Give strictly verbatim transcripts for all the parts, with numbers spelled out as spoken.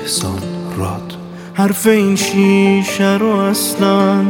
احسان راد. حرف این شیشه رو اصلا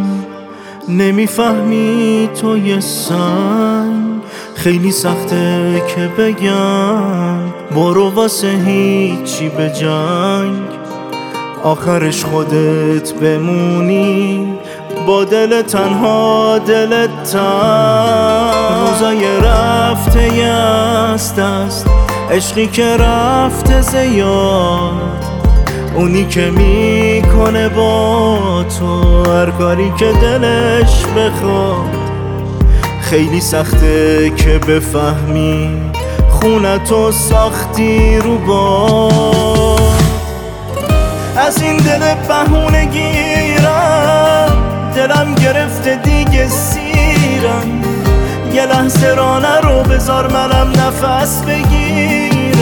نمیفهمی تو یه سنگ. خیلی سخته که بگم برو واسه هیچی به جنگ. آخرش خودت بمونی با دل تنها، دلت تنگ. روزای رفته ی از دست، عشقی که رفته زیاد، اونی که میکنه با تو هر کاری که دلش بخواد. خیلی سخته که بفهمی خونتو ساختی رو باد. از این دل بهونه گیرم، دلم گرفته دیگه سیرم. یه لحظه رانه رو بذار منم نفس بگیرم.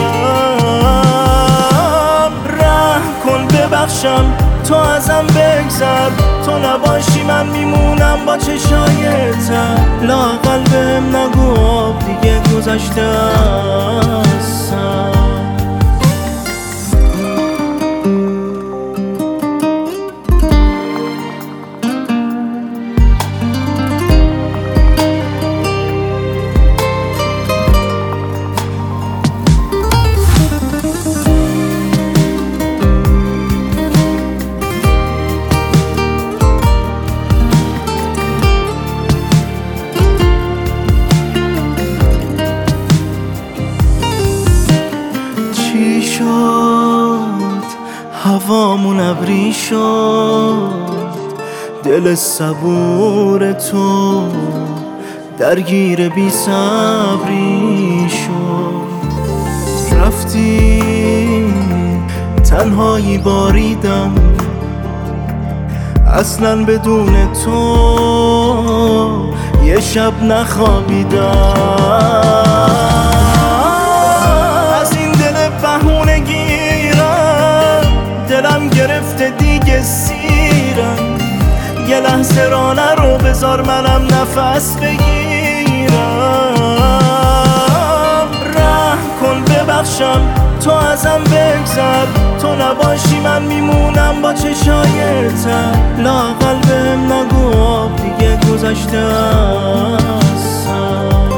رحم کن ببخشم تو ازم بگذر، تو نباشی من میمونم با چشای تر. لااقل بهم نگو آب دیگه گذشته از سر. هوامون ابری شد، دل صبور تو درگیر بی صبری شد. رفتی تنهایی باریدم، اصلا بدون تو یه شب نخوابیدم. دلم گرفته دیگه سیرم، یه لحظه رانه رو بذار منم نفس بگیرم. رحم کن ببخشم تو ازم بگذر، تو نباشی من میمونم با چشای تر. لااقل بهم نگو آب دیگه گذشته از سر.